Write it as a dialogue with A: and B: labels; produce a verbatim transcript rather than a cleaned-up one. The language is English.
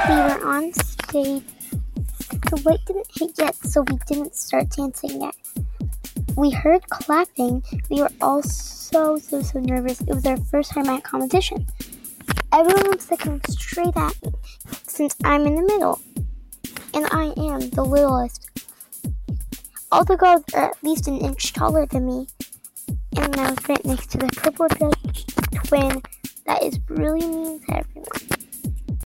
A: We were on stage. The light didn't hit yet, so we didn't start dancing yet. We heard clapping. We were all so, so, so nervous. It was our first time at competition. Everyone was looking straight at me, since I'm in the middle. And I am the littlest. All the girls are at least an inch taller than me. And I was right next to the purple dress twin that is really mean to everyone.